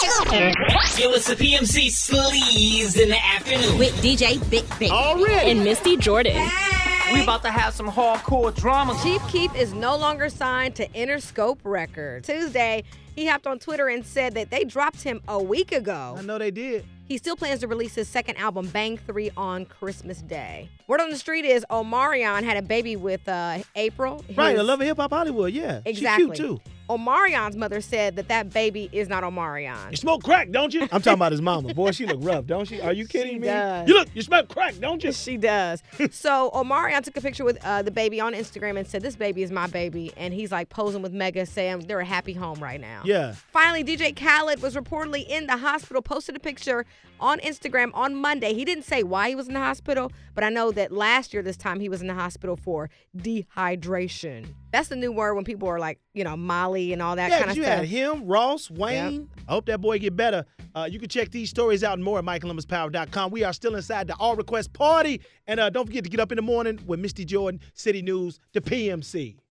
Yo, it's the PMC Sleaze in the afternoon. With DJ Big Big. Already. And Misty Jordan. We about to have some hardcore drama. Chief Keef is no longer signed to Interscope Records. Tuesday, he hopped on Twitter and said that they dropped him a week ago. I know they did. He still plans to release his second album, Bang 3, on Christmas Day. Word on the street is Omarion had a baby with April. Right, I love Hip Hop Hollywood, yeah. Exactly. She's cute, too. Omarion's mother said that baby is not Omarion. You smoke crack, don't you? I'm talking about his mama. Boy, she look rough, don't she? Are you kidding me? Does. You smoke crack, don't you? She does. So Omarion took a picture with the baby on Instagram and said, "This baby is my baby." And he's like posing with Mega, saying they're a happy home right now. Yeah. Finally, DJ Khaled was reportedly in the hospital, posted a picture on Instagram on Monday. He didn't say why he was in the hospital, but I know that last year this time he was in the hospital for dehydration. That's the new word when people are like, Molly and all that kind of you stuff. had him, Ross, Wayne. Yep. I hope that boy get better. You can check these stories out and more at MikeColumbusPower.com. We are still inside the All Request Party. And don't forget to get up in the morning with Misty Jordan, City News, the PMC.